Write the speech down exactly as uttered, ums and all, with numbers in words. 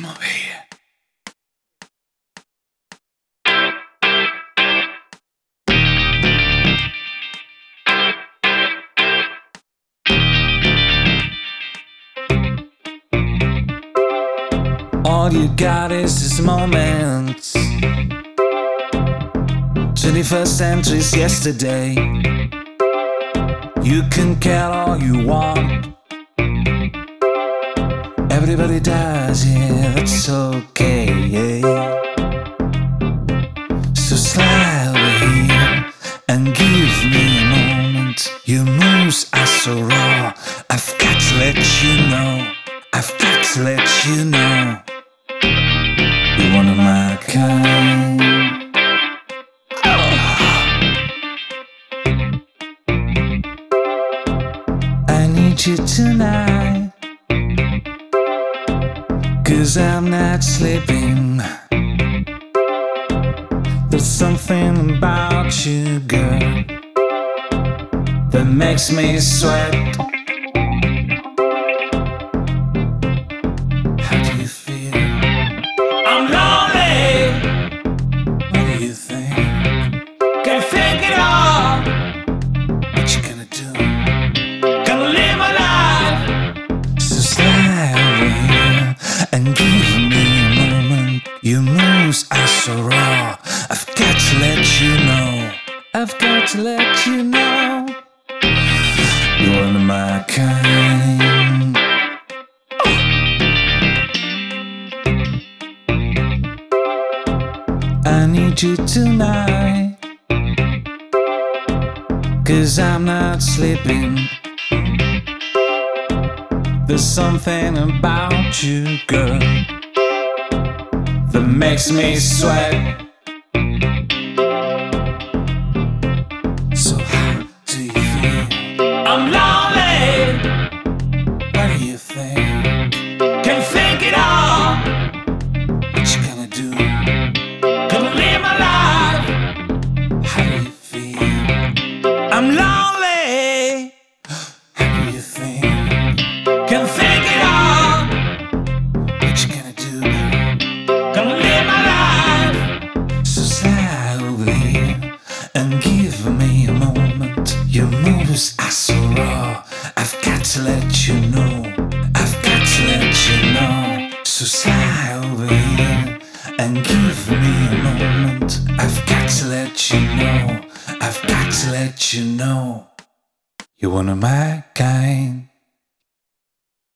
come over here. All you got is this moment. twenty-first century's yesterday. You can care all you want. Everybody does, yeah, that's okay, yeah. So slide over here and give me a moment. Your moves are so raw. I've got to let you know. I've got to let you know. You're one of my kind. I need you tonight, 'cause I'm not sleeping. There's something about you, girl, that makes me sweat. How do you feel? I'm lonely. What do you think? Can't think it all. What you gonna do? Gonna live my life. So slide over here and give me a moment. Your moves are so raw. I've got to let you know. I've got to let you know. You're one of my kind. I need you tonight, 'cause I'm not sleeping. There's something about you, girl, that makes me sweat. So how do you feel? I'm lonely. What do you think? Can't think it all. What you gonna do? Gonna live my life. How do you feel? I'm lonely. How do you think? Can't think it all. What you gonna do? Gonna live my life. So slide over here and give me a moment. Your moves are so raw. I've got to let you know. I've got to let you know. So slide over here and give me a moment. I've got to let you know. I've got to let you know. You're one of my kind.